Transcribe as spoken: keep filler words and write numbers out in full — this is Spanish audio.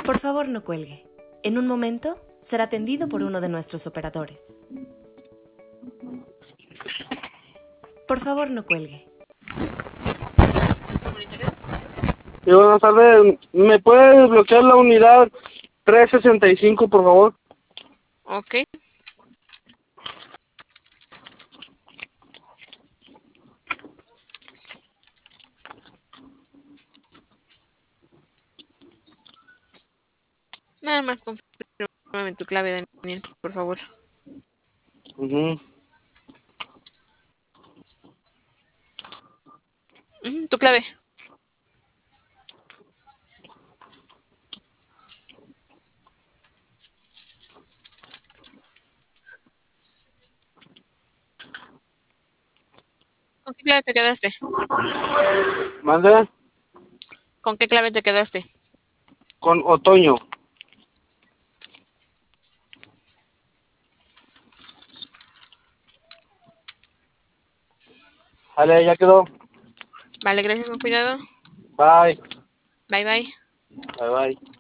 Por favor, no cuelgue. En un momento será atendido por uno de nuestros operadores. Por favor, no cuelgue. Sí, buenas tardes. ¿Me puede desbloquear la unidad trescientos sesenta y cinco, por favor? Ok. Nada más confírmame tu clave, Daniel, por favor. Uh-huh. Mm, tu clave. ¿Con qué clave te quedaste? ¿Mande? ¿Con qué clave te quedaste? Con Otoño. Vale, ya quedó. Vale, gracias, con cuidado. Bye. Bye, bye. Bye, bye.